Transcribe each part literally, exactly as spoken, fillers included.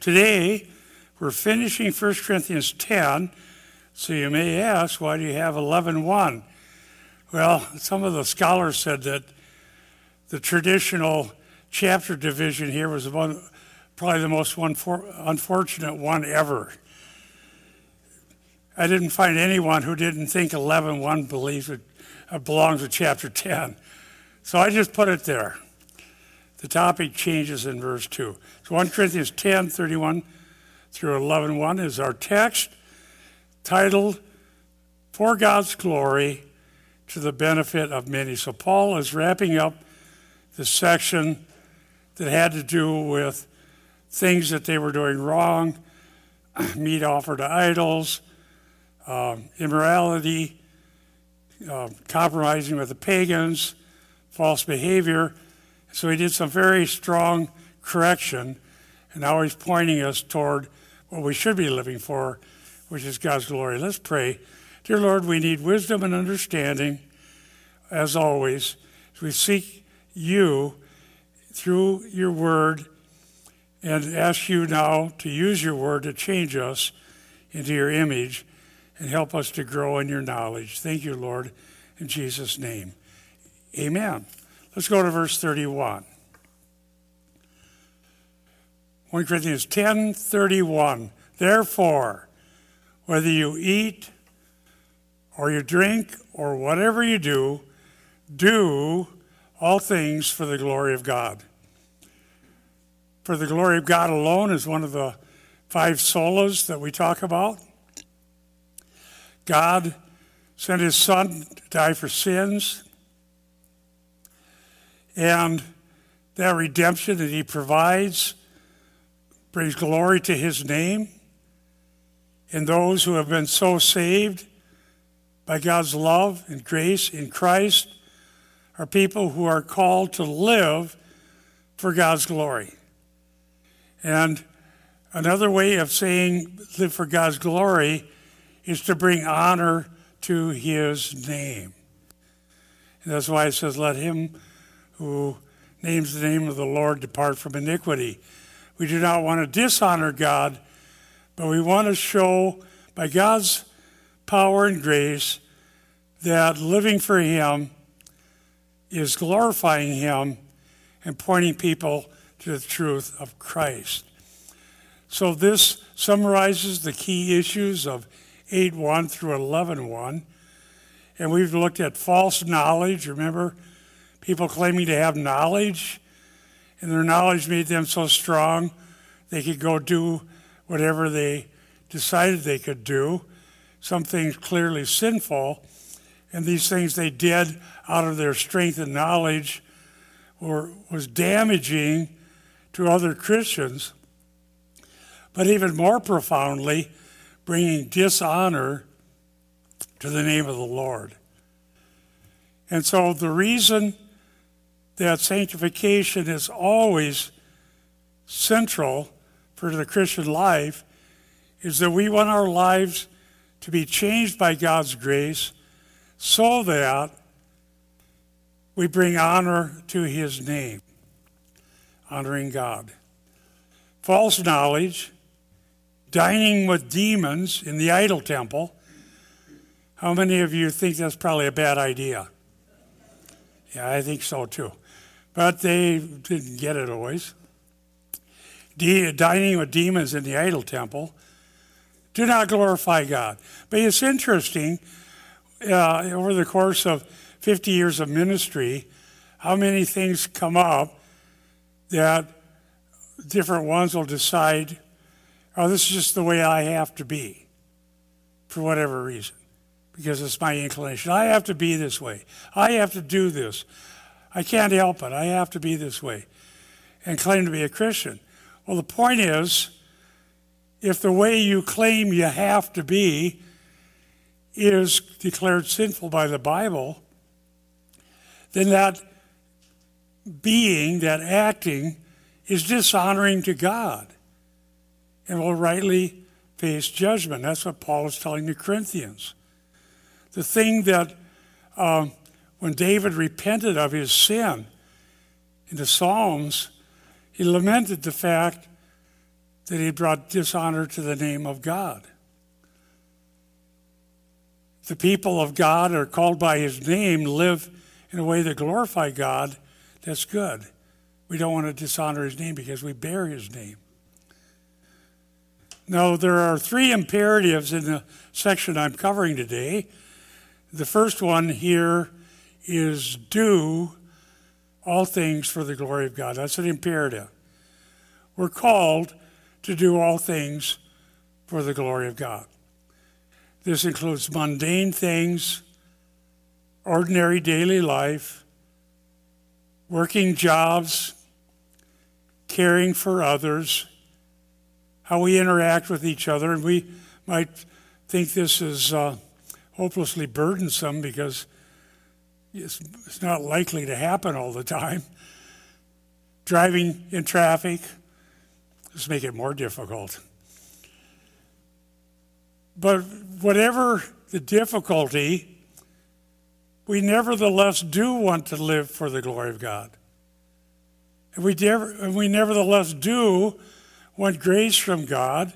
Today, we're finishing First Corinthians ten, so you may ask, why do you have eleven one? Well, some of the scholars said that the traditional chapter division here was one, probably the most one for, unfortunate one ever. I didn't find anyone who didn't think eleven one believes it uh, belongs to chapter ten. So I just put it there. The topic changes in verse two. So First Corinthians ten, thirty-one through eleven one is our text, titled, For God's Glory to the Benefit of Many. So Paul is wrapping up the section that had to do with things that they were doing wrong, meat offered to idols, uh, immorality, uh, compromising with the pagans, false behavior. So he did some very strong correction, and now he's pointing us toward what we should be living for, which is God's glory. Let's pray. Dear Lord, we need wisdom and understanding, as always, as we seek you through your word and ask you now to use your word to change us into your image and help us to grow in your knowledge. Thank you, Lord, in Jesus' name. Amen. Let's go to verse thirty-one. First Corinthians ten, thirty-one. Therefore, whether you eat or you drink or whatever you do, do all things for the glory of God. For the glory of God alone is one of the five solas that we talk about. God sent his Son to die for sins, and that redemption that he provides brings glory to his name. And those who have been so saved by God's love and grace in Christ are people who are called to live for God's glory. And another way of saying live for God's glory is to bring honor to his name. And that's why it says, let him who names the name of the Lord depart from iniquity. We do not want to dishonor God, but we want to show by God's power and grace that living for him is glorifying him and pointing people to the truth of Christ. So this summarizes the key issues of eight one through eleven one. And we've looked at false knowledge. Remember, people claiming to have knowledge, and their knowledge made them so strong they could go do whatever they decided they could do. Some things clearly sinful, and these things they did out of their strength and knowledge were, was damaging to other Christians, but even more profoundly, bringing dishonor to the name of the Lord. And so the reason that sanctification is always central for the Christian life is that we want our lives to be changed by God's grace so that we bring honor to his name, honoring God. False knowledge, dining with demons in the idol temple. How many of you think that's probably a bad idea? Yeah, I think so too. But they didn't get it always. De- dining with demons in the idol temple do not glorify God. But it's interesting, uh, over the course of fifty years of ministry, how many things come up that different ones will decide, oh, this is just the way I have to be, for whatever reason, because it's my inclination. I have to be this way. I have to do this. I can't help it. I have to be this way, and claim to be a Christian. Well, the point is, if the way you claim you have to be is declared sinful by the Bible, then that being, that acting, is dishonoring to God and will rightly face judgment. That's what Paul is telling the Corinthians. The thing that uh, when David repented of his sin in the Psalms, he lamented the fact that he brought dishonor to the name of God. The people of God are called by his name, live in a way that glorify God. That's good. We don't want to dishonor his name because we bear his name. Now, there are three imperatives in the section I'm covering today. The first one here is do all things for the glory of God. That's an imperative. We're called to do all things for the glory of God. This includes mundane things, ordinary daily life, working jobs, caring for others, how we interact with each other. And we might think this is uh, hopelessly burdensome because it's, it's not likely to happen all the time. Driving in traffic, let's make it more difficult. But whatever the difficulty, we nevertheless do want to live for the glory of God. And we, never, and we nevertheless do want grace from God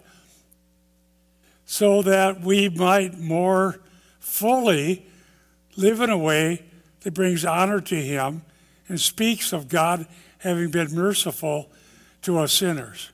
so that we might more fully live in a way that brings honor to him and speaks of God having been merciful to us sinners.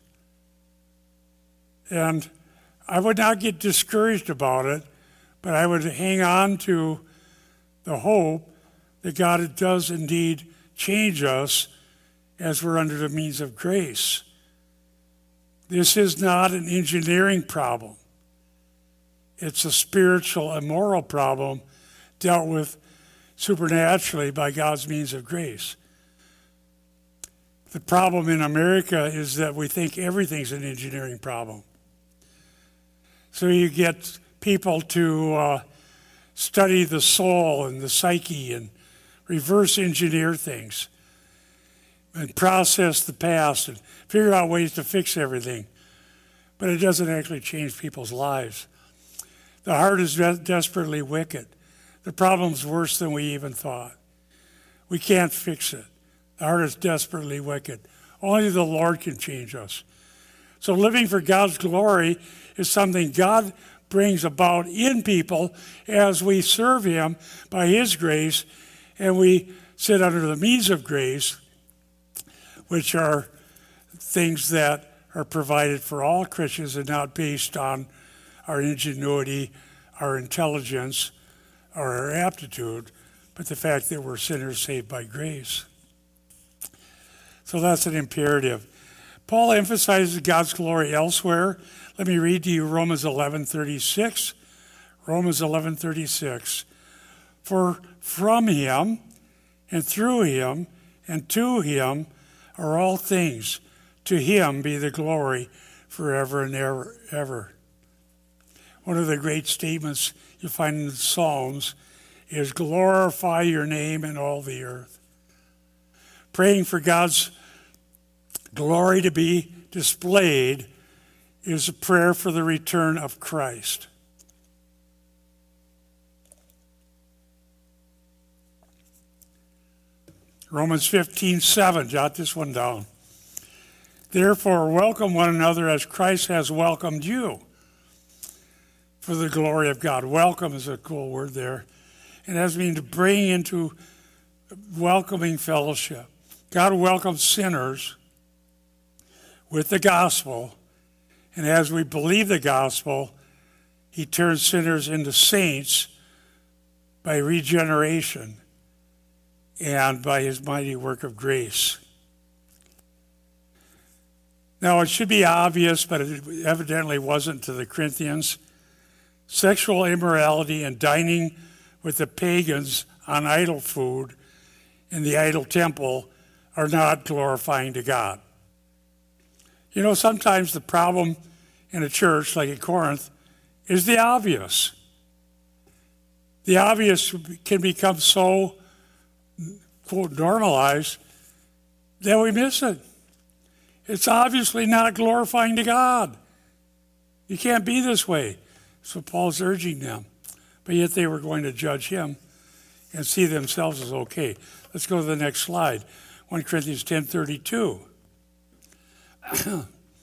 And I would not get discouraged about it, but I would hang on to the hope that God does indeed change us as we're under the means of grace. This is not an engineering problem. It's a spiritual and moral problem dealt with supernaturally by God's means of grace. The problem in America is that we think everything's an engineering problem. So you get people to uh, study the soul and the psyche and reverse engineer things and process the past and figure out ways to fix everything. But it doesn't actually change people's lives. The heart is de- desperately wicked. The problem's worse than we even thought. We can't fix it. The heart is desperately wicked. Only the Lord can change us. So living for God's glory is something God brings about in people as we serve him by his grace, and we sit under the means of grace, which are things that are provided for all Christians and not based on our ingenuity, our intelligence, or our aptitude, but the fact that we're sinners saved by grace. So that's an imperative. Paul emphasizes God's glory elsewhere. Let me read to you Romans eleven thirty-six. Romans eleven thirty-six. For from him and through him and to him are all things. To him be the glory forever and ever. ever. One of the great statements you find in the Psalms is glorify your name in all the earth. Praying for God's glory to be displayed is a prayer for the return of Christ. Romans fifteen seven, jot this one down. Therefore, welcome one another as Christ has welcomed you for the glory of God. Welcome is a cool word there. It has mean to bring into welcoming fellowship. God welcomes sinners with the gospel, and as we believe the gospel, he turns sinners into saints by regeneration and by his mighty work of grace. Now, it should be obvious, but it evidently wasn't to the Corinthians. Sexual immorality and dining with the pagans on idol food in the idol temple are not glorifying to God. You know, sometimes the problem in a church like in Corinth is the obvious. The obvious can become so, quote, normalized that we miss it. It's obviously not glorifying to God. You can't be this way. So Paul's urging them. But yet they were going to judge him and see themselves as okay. Let's go to the next slide. First Corinthians ten thirty-two.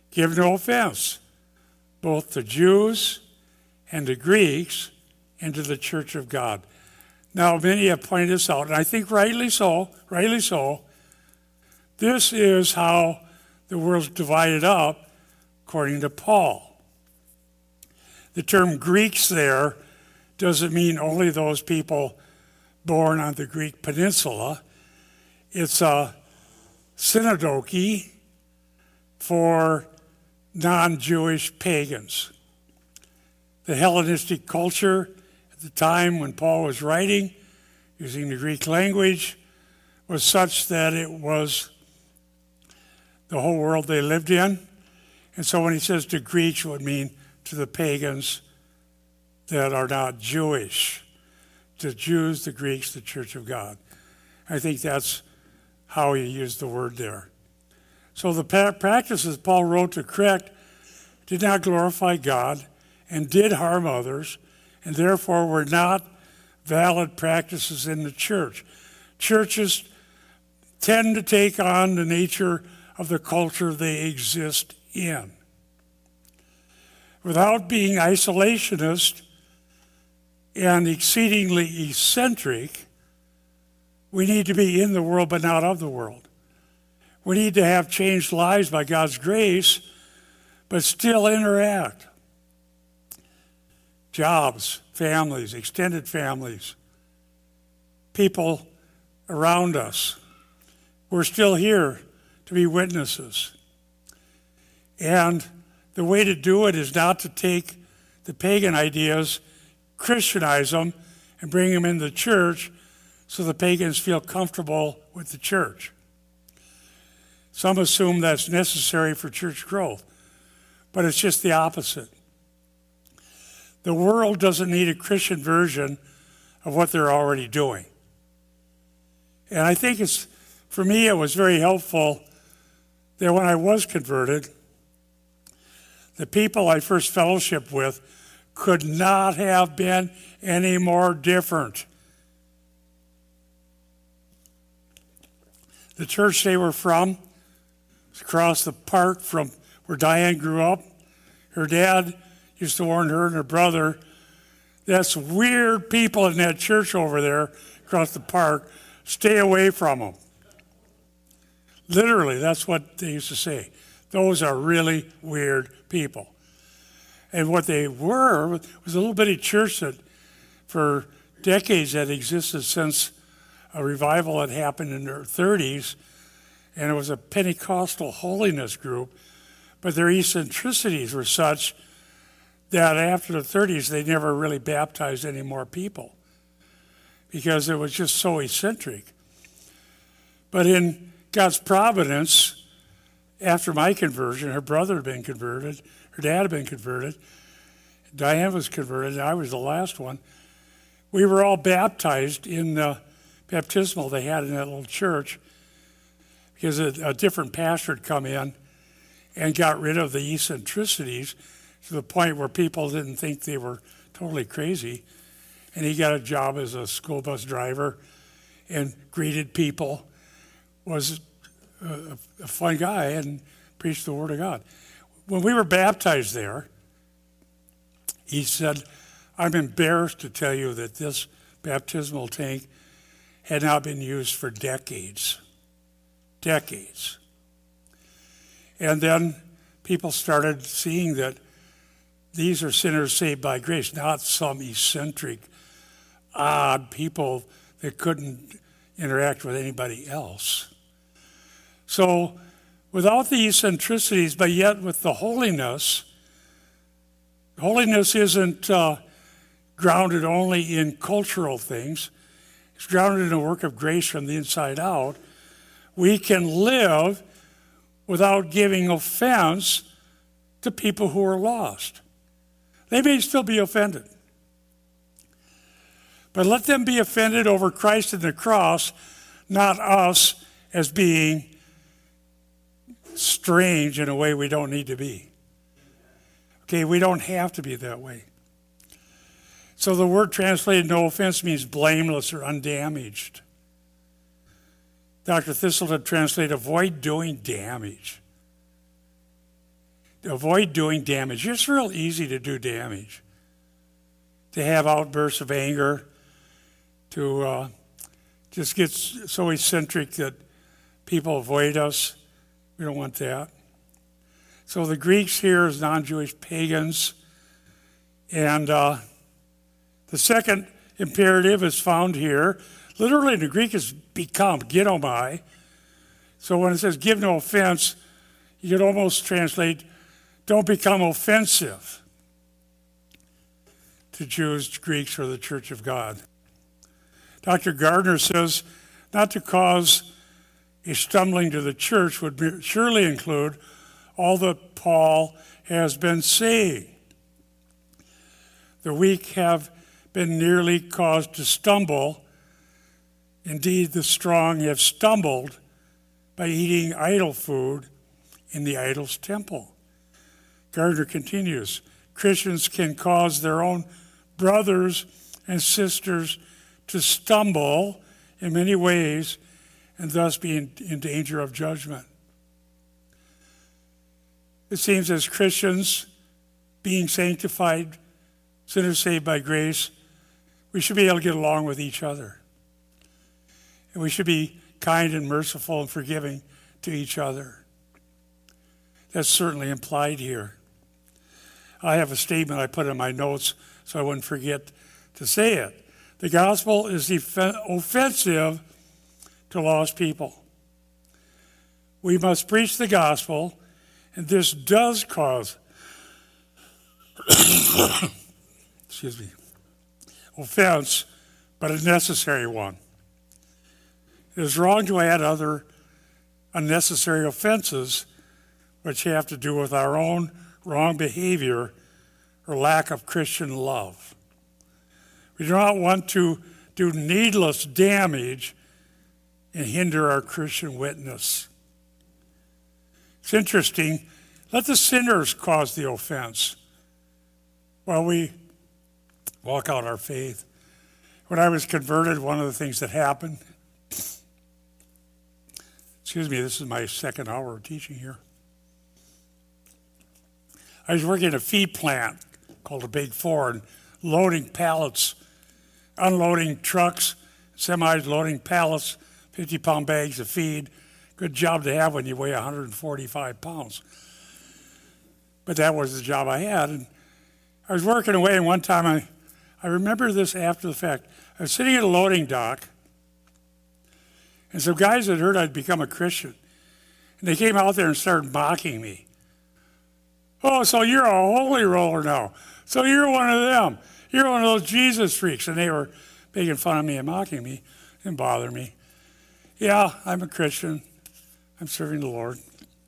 Give no offense, both to Jews and to Greeks and to the church of God. Now, many have pointed this out, and I think rightly so, rightly so. This is how the world's divided up, according to Paul. The term Greeks there doesn't mean only those people born on the Greek peninsula. It's a synecdoche for non-Jewish pagans. The Hellenistic culture at the time when Paul was writing, using the Greek language, was such that it was the whole world they lived in. And so when he says to Greeks, it would mean to the pagans that are not Jewish. To Jews, the Greeks, the church of God. I think that's how he used the word there. So the practices Paul wrote to correct did not glorify God and did harm others, and therefore were not valid practices in the church. Churches tend to take on the nature of the culture they exist in. Without being isolationist and exceedingly eccentric, we need to be in the world but not of the world. We need to have changed lives by God's grace, but still interact. Jobs, families, extended families, people around us. We're still here to be witnesses. And the way to do it is not to take the pagan ideas, Christianize them, and bring them into the church so the pagans feel comfortable with the church. Some assume that's necessary for church growth, but it's just the opposite. The world doesn't need a Christian version of what they're already doing. And I think it's, for me, it was very helpful that when I was converted, the people I first fellowshiped with could not have been any more different. The church they were from was across the park from where Diane grew up. Her dad used to warn her and her brother, that's weird people in that church over there across the park. Stay away from them. Literally, that's what they used to say. Those are really weird people. And what they were was a little bitty church that for decades had existed since a revival had happened in their thirties, and it was a Pentecostal holiness group, but their eccentricities were such that after the thirties they never really baptized any more people because it was just so eccentric. But in God's providence, after my conversion, her brother had been converted, her dad had been converted, Diane was converted, and I was the last one. We were all baptized in the baptismal they had in that little church because a, a different pastor had come in and got rid of the eccentricities to the point where people didn't think they were totally crazy. And he got a job as a school bus driver and greeted people, was a, a fun guy, and preached the Word of God. When we were baptized there, he said, I'm embarrassed to tell you that this baptismal tank had not been used for decades. Decades. And then people started seeing that these are sinners saved by grace, not some eccentric, odd people that couldn't interact with anybody else. So without the eccentricities, but yet with the holiness, holiness isn't uh, grounded only in cultural things. It's grounded in a work of grace from the inside out. We can live without giving offense to people who are lost. They may still be offended. But let them be offended over Christ and the cross, not us as being strange in a way we don't need to be. Okay, we don't have to be that way. So the word translated no offense means blameless or undamaged. Doctor Thistleton translated avoid doing damage. avoid doing damage. It's real easy to do damage, to have outbursts of anger, to uh, just get so eccentric that people avoid us. We don't want that. So the Greeks here is non-Jewish pagans. And uh, the second imperative is found here. Literally in the Greek is become, ginomai. So when it says give no offense, you could almost translate don't become offensive to Jews, Greeks, or the Church of God. Doctor Gardner says not to cause a stumbling to the church would be, surely include all that Paul has been saying. The weak have been nearly caused to stumble. Indeed, the strong have stumbled by eating idol food in the idol's temple. Gardner continues, Christians can cause their own brothers and sisters to stumble in many ways and thus be in, in danger of judgment. It seems as Christians, being sanctified, sinners saved by grace, we should be able to get along with each other. And we should be kind and merciful and forgiving to each other. That's certainly implied here. I have a statement I put in my notes so I wouldn't forget to say it. The gospel is offensive to lost people. We must preach the gospel, and this does cause excuse me, offense, but a necessary one. It is wrong to add other unnecessary offenses which have to do with our own wrong behavior or lack of Christian love. We do not want to do needless damage and hinder our Christian witness. It's interesting. Let the sinners cause the offense while we walk out our faith. When I was converted, one of the things that happened, excuse me, this is my second hour of teaching here. I was working at a feed plant called the Big Four and loading pallets, unloading trucks, semis loading pallets, fifty-pound bags of feed. Good job to have when you weigh one hundred forty-five pounds. But that was the job I had. And I was working away, and one time I, I remember this after the fact. I was sitting at a loading dock, and some guys had heard I'd become a Christian. And they came out there and started mocking me. Oh, so you're a holy roller now. So you're one of them. You're one of those Jesus freaks. And they were making fun of me and mocking me. It didn't bother me. Yeah, I'm a Christian. I'm serving the Lord.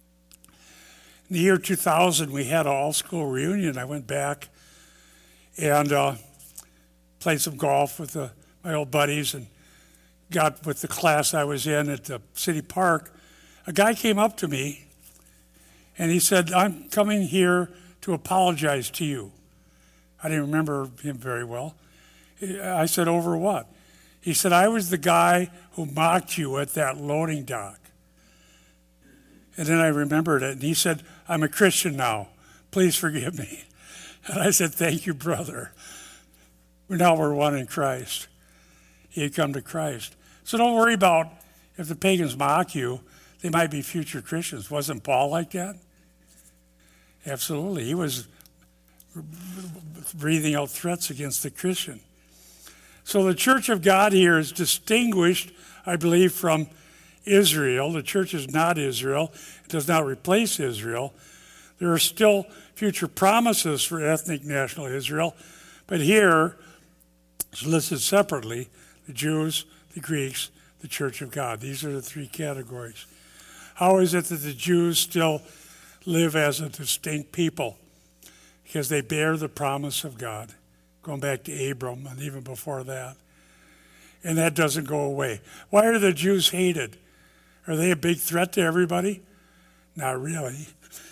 In the year two thousand, we had an all-school reunion. I went back and uh, played some golf with the, my old buddies and got with the class I was in at the city park. A guy came up to me and he said, I'm coming here to apologize to you. I didn't remember him very well. I said, over what? He said, I was the guy who mocked you at that loading dock. And then I remembered it, and he said, I'm a Christian now. Please forgive me. And I said, thank you, brother. Now we're one in Christ. He had come to Christ. So don't worry about if the pagans mock you. They might be future Christians. Wasn't Paul like that? Absolutely. He was breathing out threats against the Christian. So the church of God here is distinguished, I believe, from Israel. The church is not Israel. It does not replace Israel. There are still future promises for ethnic national Israel, but here it's listed separately, the Jews, the Greeks, the church of God. These are the three categories. How is it that the Jews still live as a distinct people? Because they bear the promise of God, going back to Abram and even before that. And that doesn't go away. Why are the Jews hated? Are they a big threat to everybody? Not really.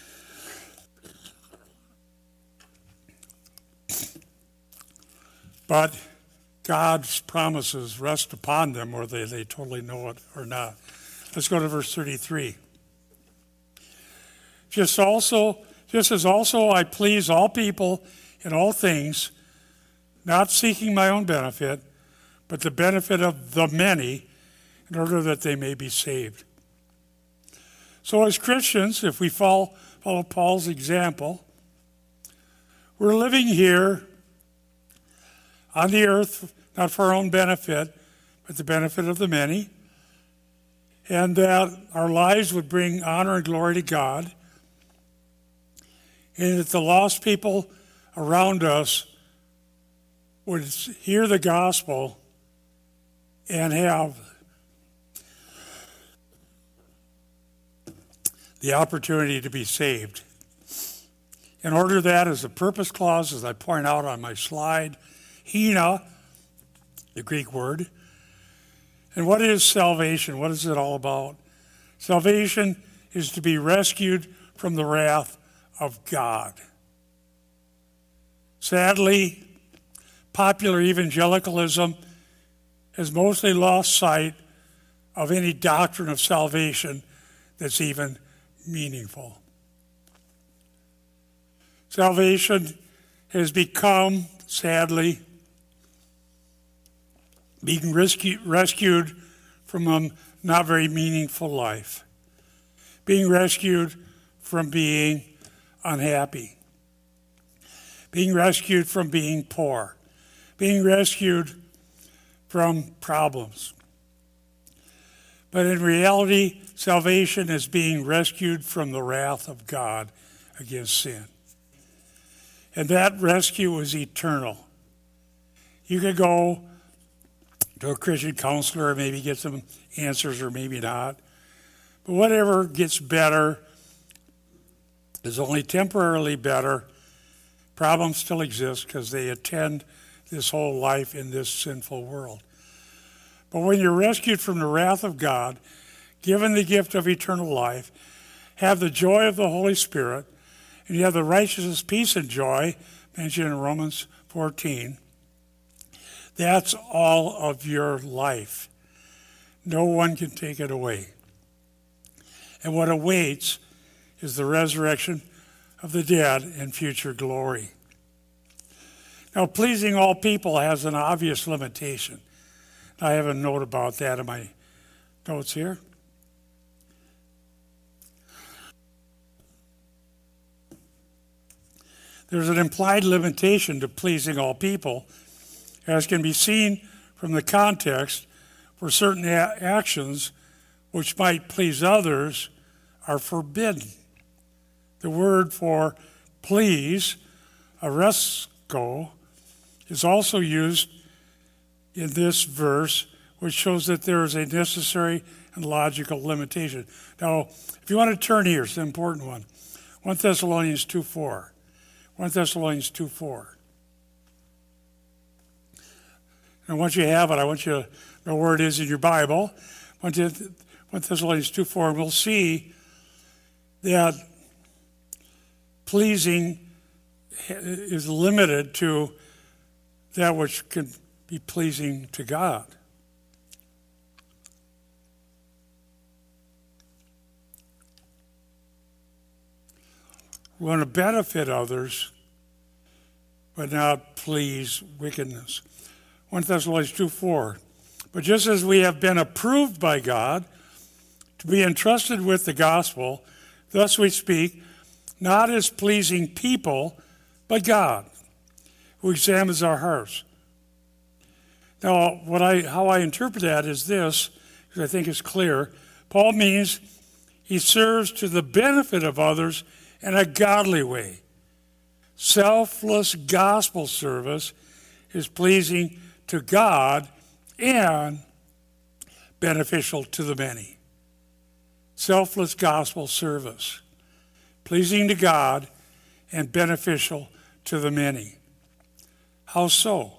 But God's promises rest upon them, whether they totally know it or not. Let's go to verse thirty-three. Just also Just as also I please all people in all things, not seeking my own benefit, but the benefit of the many, in order that they may be saved. So as Christians, if we follow, follow Paul's example, we're living here on the earth, not for our own benefit, but the benefit of the many, and that our lives would bring honor and glory to God, and that the lost people around us would hear the gospel and have the opportunity to be saved. In order that, as a purpose clause, as I point out on my slide, hina, the Greek word. And what is salvation? What is it all about? Salvation is to be rescued from the wrath of God. Sadly, popular evangelicalism has mostly lost sight of any doctrine of salvation that's even meaningful. Salvation has become, sadly, being rescu- rescued from a not very meaningful life, being rescued from being unhappy, being rescued from being poor, being rescued from problems. But in reality, salvation is being rescued from the wrath of God against sin. And that rescue is eternal. You could go to a Christian counselor and maybe get some answers or maybe not. But whatever gets better is only temporarily better. Problems still exist because they attend this whole life in this sinful world. But when you're rescued from the wrath of God, given the gift of eternal life, have the joy of the Holy Spirit, and you have the righteousness, peace, and joy mentioned in Romans fourteen, that's all of your life. No one can take it away. And what awaits is the resurrection of the dead and future glory. Now, pleasing all people has an obvious limitation. I have a note about that in my notes here. There's an implied limitation to pleasing all people, as can be seen from the context where certain a- actions which might please others are forbidden. The word for please, aresko, is also used in this verse, which shows that there is a necessary and logical limitation. Now, if you want to turn here, it's an important one. First Thessalonians two four. First Thessalonians two four. And once you have it, I want you to know where it is in your Bible. First Thessalonians two four, and we'll see that pleasing is limited to that which can be pleasing to God. We want to benefit others, but not please wickedness. First Thessalonians two four. But just as we have been approved by God to be entrusted with the gospel, thus we speak, not as pleasing people, but God, who examines our hearts. Now, what I how I interpret that is this, because I think it's clear. Paul means he serves to the benefit of others in a godly way. Selfless gospel service is pleasing to God and beneficial to the many. Selfless gospel service, pleasing to God and beneficial to the many. How so?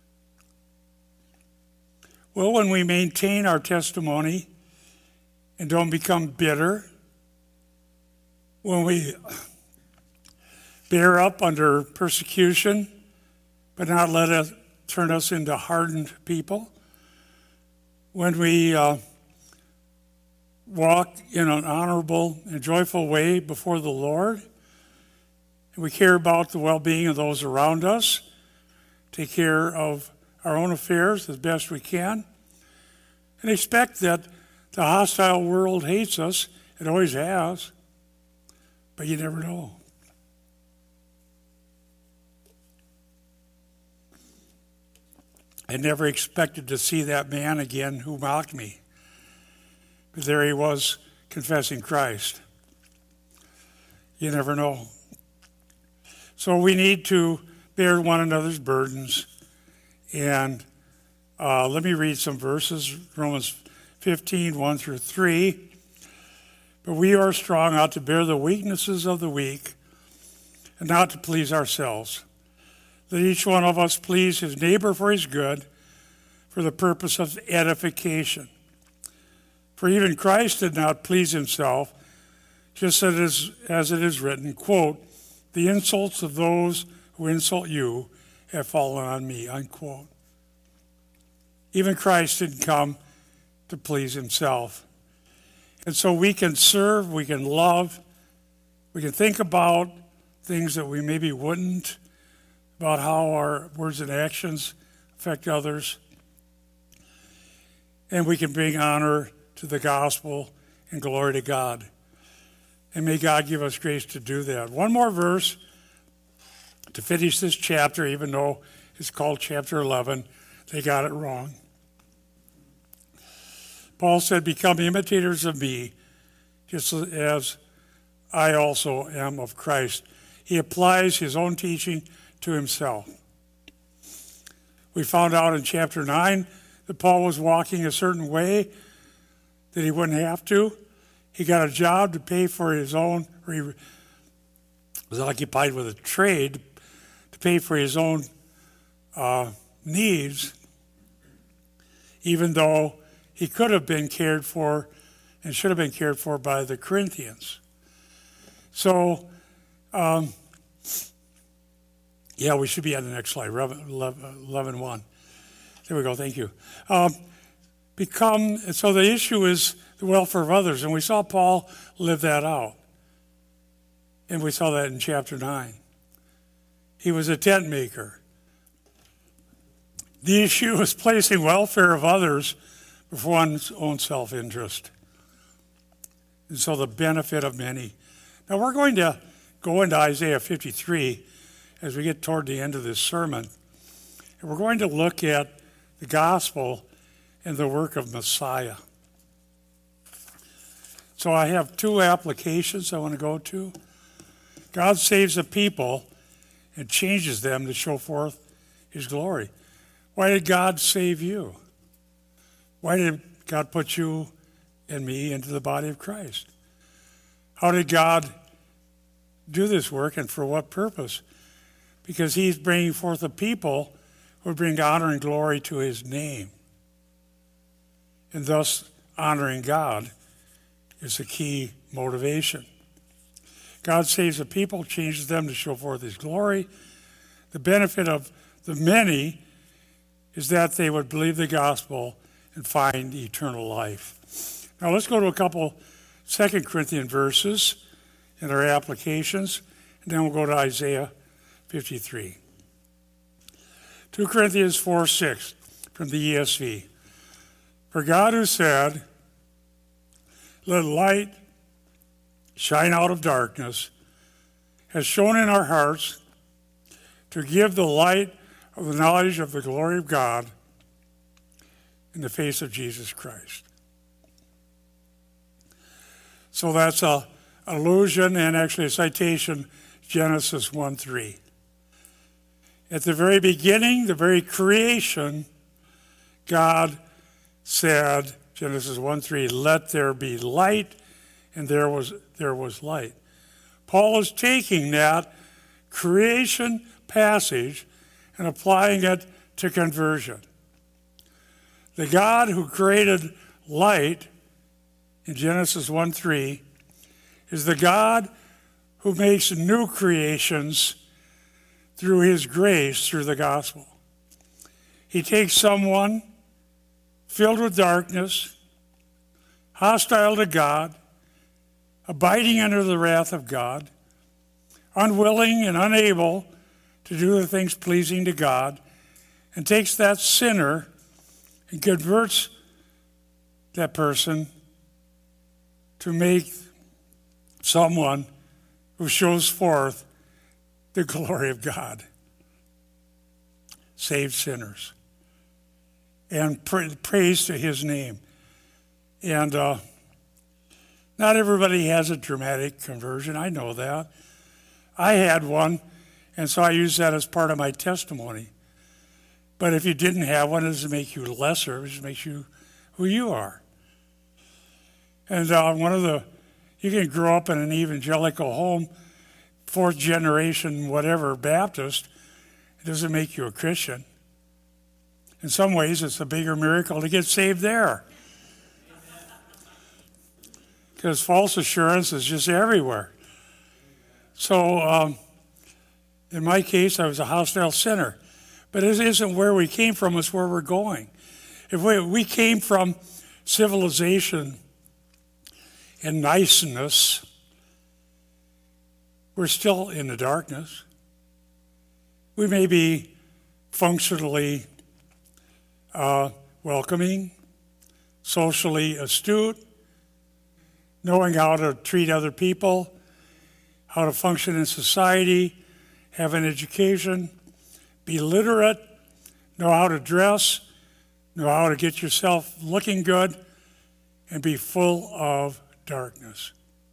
Well, when we maintain our testimony and don't become bitter, when we bear up under persecution, but not let it turn us into hardened people, when we uh, walk in an honorable and joyful way before the Lord, And we care about the well-being of those around us, take care of our own affairs as best we can, and expect that the hostile world hates us. It always has, but you never know. I never expected to see that man again who mocked me. But there he was, confessing Christ. You never know. So we need to bear one another's burdens. And uh, let me read some verses. Romans fifteen, one through three. But we are strong not to bear the weaknesses of the weak and not to please ourselves. Let each one of us please his neighbor for his good, for the purpose of edification. For even Christ did not please himself, just as it is, as it is written, quote, the insults of those who insult you have fallen on me, unquote. Even Christ didn't come to please himself. And so we can serve, we can love, we can think about things that we maybe wouldn't, about how our words and actions affect others. And we can bring honor to the gospel and glory to God. And may God give us grace to do that. One more verse to finish this chapter, even though it's called chapter eleven. They got it wrong. Paul said, become imitators of me, just as I also am of Christ. He applies his own teaching to himself. We found out in chapter nine that Paul was walking a certain way that he wouldn't have to. He got a job to pay for his own, or he was occupied with a trade to pay for his own uh, needs, even though he could have been cared for and should have been cared for by the Corinthians. So, um, yeah, we should be on the next slide, eleven one. There we go, thank you. Um, become, so the issue is the welfare of others, and we saw Paul live that out. And we saw that in chapter nine. He was a tent maker. The issue is placing welfare of others before one's own self-interest. And so the benefit of many. Now we're going to go into Isaiah fifty-three as we get toward the end of this sermon. And we're going to look at the gospel and the work of Messiah. So I have two applications I want to go to. God saves a people and changes them to show forth his glory. Why did God save you? Why did God put you and me into the body of Christ? How did God do this work, and for what purpose? Because he's bringing forth a people who bring honor and glory to his name. And thus, honoring God is a key motivation. God saves a people, changes them to show forth his glory. The benefit of the many is that they would believe the gospel and find eternal life. Now let's go to a couple Second Corinthians verses in our applications, and then we'll go to Isaiah fifty-three. Two Corinthians four six from the E S V. For God who said, let light shine out of darkness, has shone in our hearts to give the light of the knowledge of the glory of God in the face of Jesus Christ. So that's a allusion and actually a citation, Genesis one three. At the very beginning, the very creation, God said, Genesis one three, let there be light, and there was there was light. Paul is taking that creation passage and applying it to conversion. The God who created light in Genesis one three is the God who makes new creations through his grace, through the gospel. He takes someone filled with darkness, hostile to God, abiding under the wrath of God, unwilling and unable to do the things pleasing to God, and takes that sinner and converts that person to make someone who shows forth the glory of God. Saved sinners. And pra- praise to his name. And uh, not everybody has a dramatic conversion. I know that. I had one, and so I use that as part of my testimony. But if you didn't have one, it doesn't make you lesser. It just makes you who you are. And uh, one of the, you can grow up in an evangelical home, fourth generation, whatever, Baptist. It doesn't make you a Christian. In some ways, it's a bigger miracle to get saved there. Because false assurance is just everywhere. So, um, in my case, I was a hostile sinner. But it isn't where we came from, it's where we're going. If we, we came from civilization and niceness, we're still in the darkness. We may be functionally uh, welcoming, socially astute, knowing how to treat other people, how to function in society, have an education, be literate, know how to dress, know how to get yourself looking good, and be full of darkness.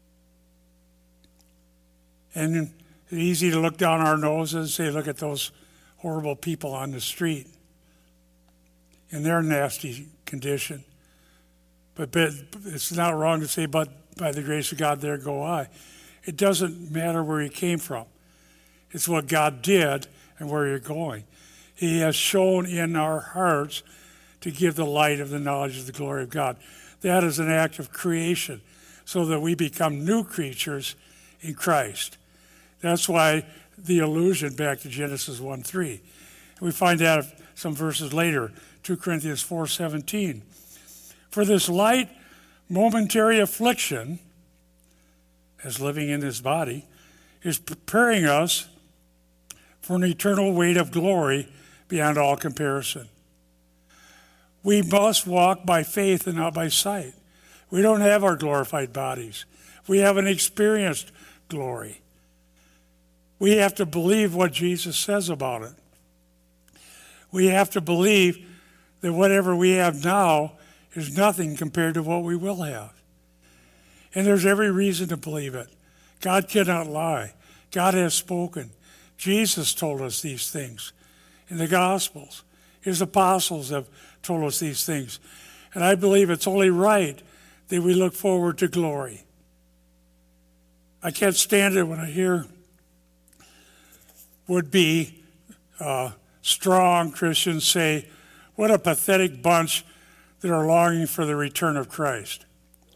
And it's easy to look down our noses and say, look at those horrible people on the street in their nasty condition. But, but it's not wrong to say, but by the grace of God, there go I. It doesn't matter where you came from. It's what God did and where you're going. He has shown in our hearts to give the light of the knowledge of the glory of God. That is an act of creation so that we become new creatures in Christ. That's why the allusion back to Genesis one three. We find that some verses later, two Corinthians four seventeen. For this light momentary affliction, as living in this body, is preparing us for an eternal weight of glory beyond all comparison. We must walk by faith and not by sight. We don't have our glorified bodies. We haven't experienced glory. We have to believe what Jesus says about it. We have to believe that whatever we have now is nothing compared to what we will have. And there's every reason to believe it. God cannot lie. God has spoken. Jesus told us these things in the Gospels. His apostles have told us these things. And I believe it's only right that we look forward to glory. I can't stand it when I hear would-be uh, strong Christians say, what a pathetic bunch that are longing for the return of Christ.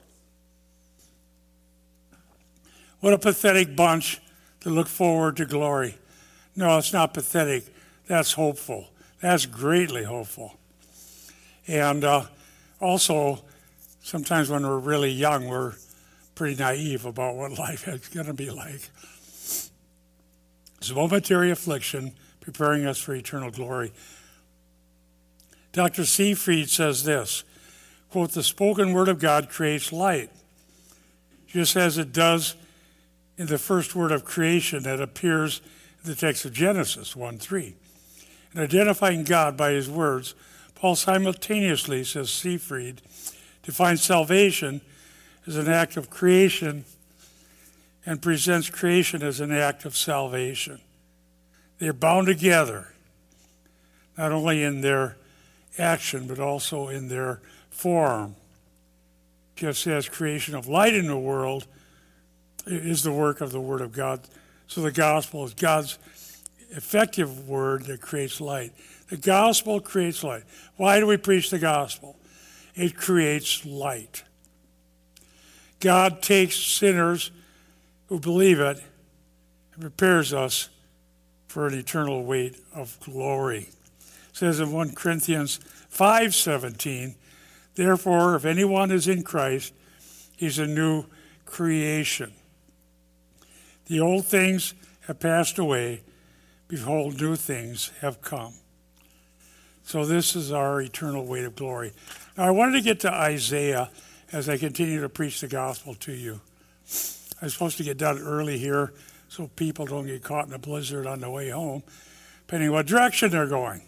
What a pathetic bunch to look forward to glory. No, it's not pathetic. That's hopeful. That's greatly hopeful. And uh, also, sometimes when we're really young, we're pretty naive about what life is going to be like. It's a momentary affliction preparing us for eternal glory. Doctor Seefried says this, quote, the spoken word of God creates light, just as it does in the first word of creation that appears in the text of Genesis one three. In identifying God by his words, Paul simultaneously, says Seefried, defines salvation as an act of creation and presents creation as an act of salvation. They're bound together, not only in their action, but also in their form. Just as creation of light in the world is the work of the Word of God, so the gospel is God's effective word that creates light. The gospel creates light. Why do we preach the gospel? It creates light. God takes sinners who believe it and prepares us for an eternal weight of glory. It says in First Corinthians five seventeen, therefore, if anyone is in Christ, he's a new creation. The old things have passed away. Behold, new things have come. So this is our eternal weight of glory. Now I wanted to get to Isaiah as I continue to preach the gospel to you. I'm supposed to get done early here so people don't get caught in a blizzard on the way home, depending what direction they're going.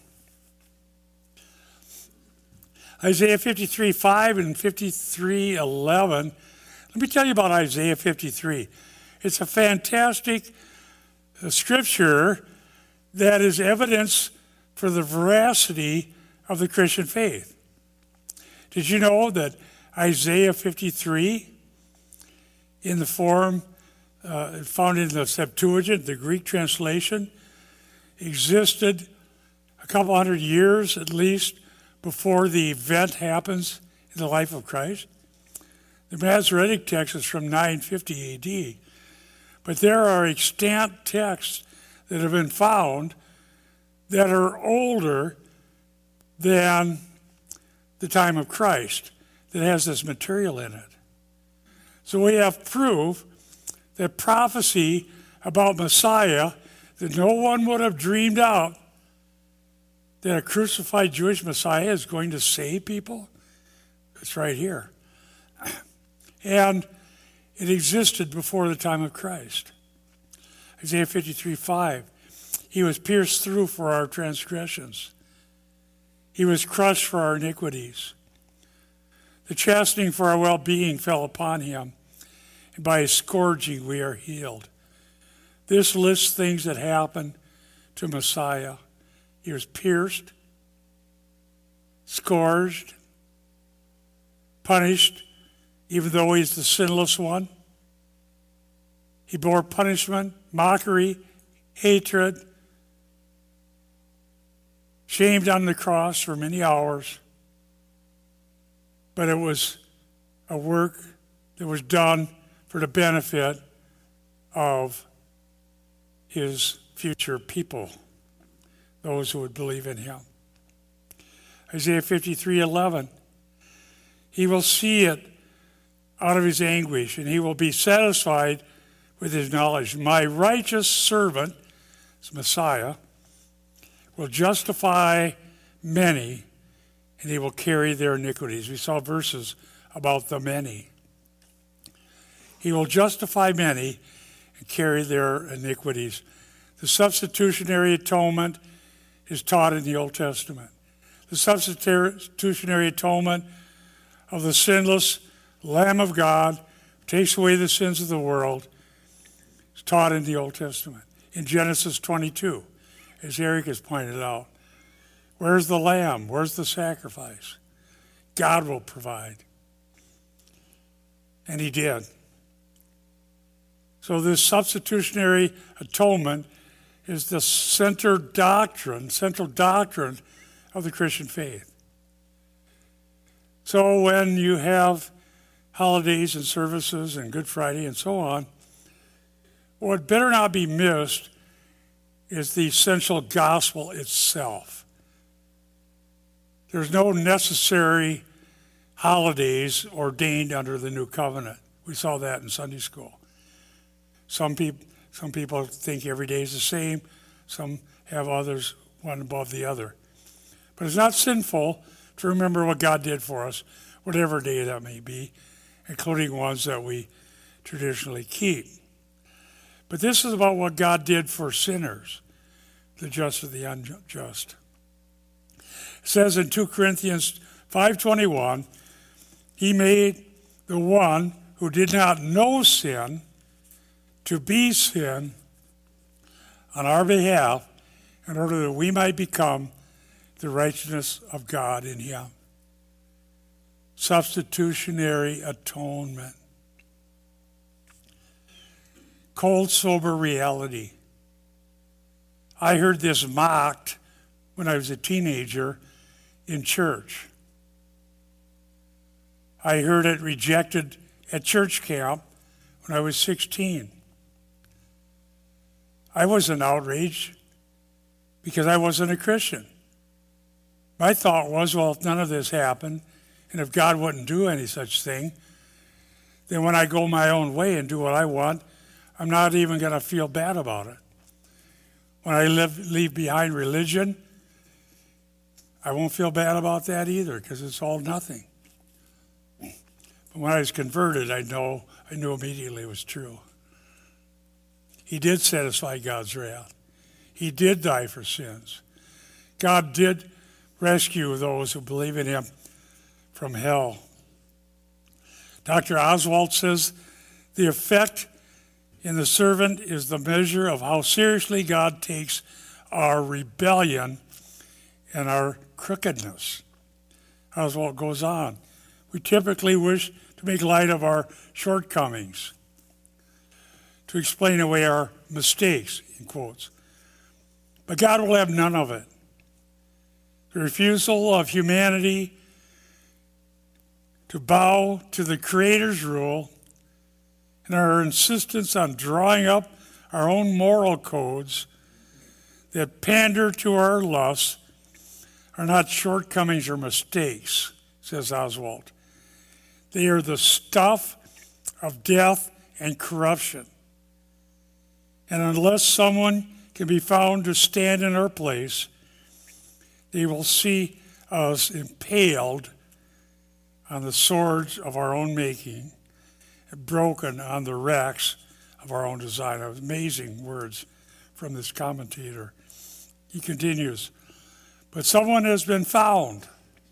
Isaiah fifty-three five and fifty-three eleven. Let me tell you about Isaiah fifty-three. It's a fantastic uh, scripture that is evidence for the veracity of the Christian faith. Did you know that Isaiah fifty-three, in the form uh, found in the Septuagint, the Greek translation, existed a couple hundred years at least before the event happens in the life of Christ? The Masoretic text is from nine fifty A D, but there are extant texts that have been found that are older than the time of Christ that has this material in it. So we have proof that prophecy about Messiah that no one would have dreamed out, that a crucified Jewish Messiah is going to save people. It's right here. And it existed before the time of Christ. Isaiah fifty-three five. He was pierced through for our transgressions. He was crushed for our iniquities. The chastening for our well-being fell upon him, and by his scourging we are healed. This lists things that happened to Messiah. He was pierced, scourged, punished, even though he's the sinless one. He bore punishment, mockery, hatred, shamed on the cross for many hours. But it was a work that was done for the benefit of his future people, those who would believe in him. Isaiah fifty-three eleven. He will see it out of his anguish, and he will be satisfied with his knowledge. My righteous servant, Messiah, will justify many, and he will carry their iniquities. We saw verses about the many. He will justify many and carry their iniquities. The substitutionary atonement is taught in the Old Testament. The substitutionary atonement of the sinless Lamb of God who takes away the sins of the world is taught in the Old Testament. In Genesis twenty-two, as Eric has pointed out, where's the lamb? Where's the sacrifice? God will provide. And he did. So this substitutionary atonement is the center doctrine, central doctrine of the Christian faith. So when you have holidays and services and Good Friday and so on, what better not be missed is the essential gospel itself. There's no necessary holidays ordained under the new covenant. We saw that in Sunday school. Some people, some people think every day is the same. Some have others, one above the other. But it's not sinful to remember what God did for us, whatever day that may be, including ones that we traditionally keep. But this is about what God did for sinners, the just and the unjust. It says in two Corinthians five twenty-one, he made the one who did not know sin to be sin on our behalf in order that we might become the righteousness of God in him. Substitutionary atonement. Cold, sober reality. I heard this mocked when I was a teenager in church. I heard it rejected at church camp when I was sixteen. I wasn't outraged because I wasn't a Christian. My thought was, well, if none of this happened, and if God wouldn't do any such thing, then when I go my own way and do what I want, I'm not even going to feel bad about it. When I live, leave behind religion, I won't feel bad about that either, because it's all nothing. But when I was converted, I know I knew immediately it was true. He did satisfy God's wrath. He did die for sins. God did rescue those who believe in him from hell. Doctor Oswald says, the effect in the servant is the measure of how seriously God takes our rebellion and our crookedness. Oswald goes on. We typically wish to make light of our shortcomings, to explain away our mistakes, in quotes. But God will have none of it. The refusal of humanity to bow to the Creator's rule and our insistence on drawing up our own moral codes that pander to our lusts are not shortcomings or mistakes, says Oswald. They are the stuff of death and corruption. And unless someone can be found to stand in our place, they will see us impaled on the swords of our own making, broken on the racks of our own design. Amazing words from this commentator. He continues, but someone has been found.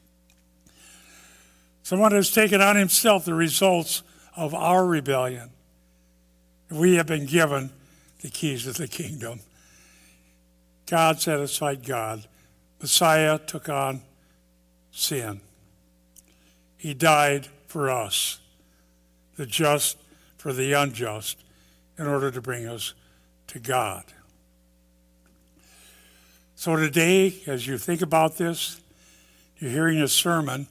Someone has taken on himself the results of our rebellion. We have been given the keys of the kingdom. God satisfied God. Messiah took on sin. He died for us, the just for the unjust, in order to bring us to God. So today, as you think about this, you're hearing a sermon,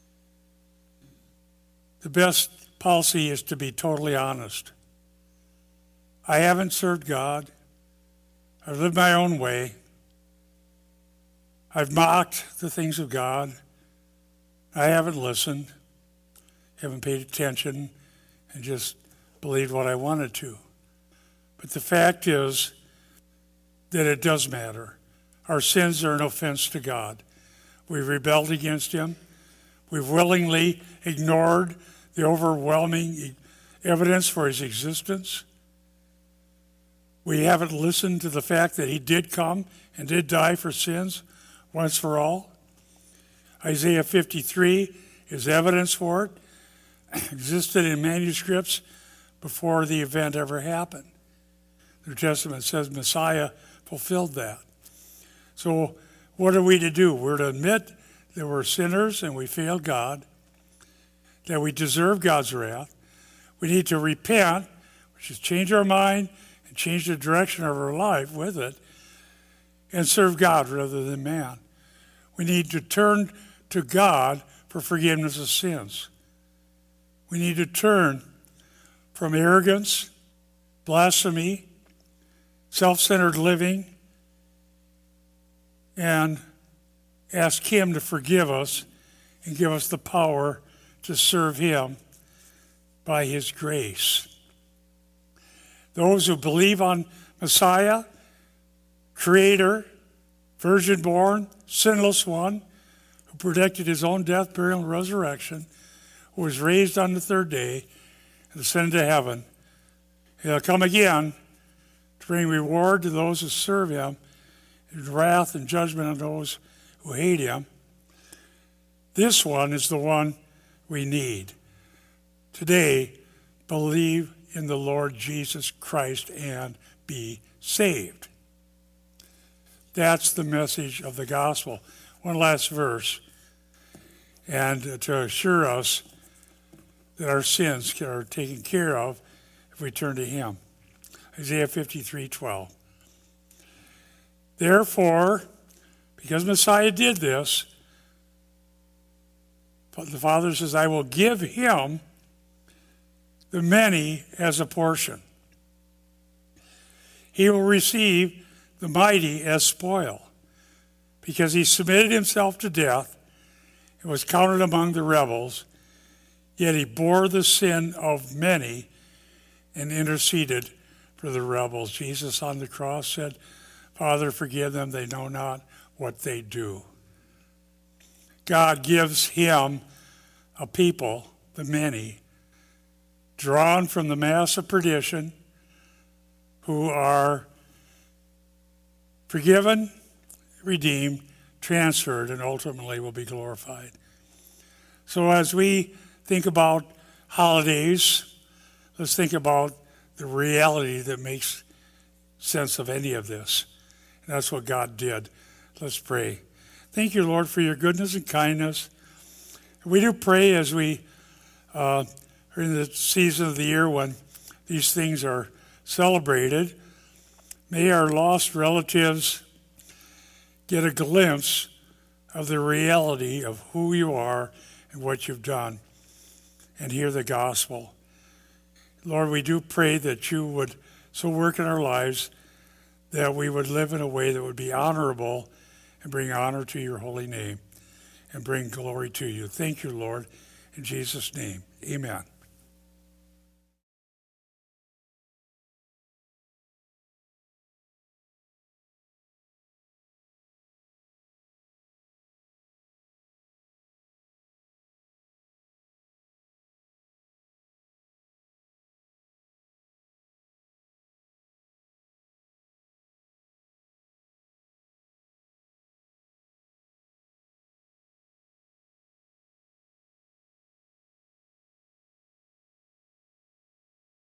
the best policy is to be totally honest. I haven't served God. I've lived my own way. I've mocked the things of God. I haven't listened, haven't paid attention, and just believed what I wanted to. But the fact is that it does matter. Our sins are an offense to God. We've rebelled against him. We've willingly ignored the overwhelming evidence for his existence. We haven't listened to the fact that he did come and did die for sins once for all. Isaiah fifty-three is evidence for it. Existed in manuscripts before the event ever happened. The New Testament says Messiah fulfilled that. So what are we to do? We're to admit that we're sinners and we failed God, that we deserve God's wrath. We need to repent, which is change our mind and change the direction of our life with it, and serve God rather than man. We need to turn to God for forgiveness of sins. We need to turn from arrogance, blasphemy, self-centered living, and ask him to forgive us and give us the power to serve him by his grace. Those who believe on Messiah, Creator, virgin-born, sinless one, who predicted his own death, burial, and resurrection, who was raised on the third day and ascended to heaven. He'll come again to bring reward to those who serve him, and wrath and judgment on those who hate him. This one is the one we need. Today, believe in the Lord Jesus Christ and be saved. That's the message of the gospel. One last verse, and to assure us that our sins are taken care of if we turn to him. Isaiah fifty-three twelve. Therefore, because Messiah did this, the Father says, I will give him the many as a portion. He will receive the mighty as spoil, because he submitted himself to death and was counted among the rebels, yet he bore the sin of many and interceded for the rebels. Jesus on the cross said, Father, forgive them. They know not what they do. God gives him a people, the many, drawn from the mass of perdition, who are forgiven, redeemed, transferred, and ultimately will be glorified. So as we think about holidays, let's think about the reality that makes sense of any of this. And that's what God did. Let's pray. Thank you, Lord, for your goodness and kindness. We do pray as we uh, are in the season of the year when these things are celebrated. May our lost relatives get a glimpse of the reality of who you are and what you've done and hear the gospel. Lord, we do pray that you would so work in our lives that we would live in a way that would be honorable and bring honor to your holy name and bring glory to you. Thank you, Lord, in Jesus' name. Amen.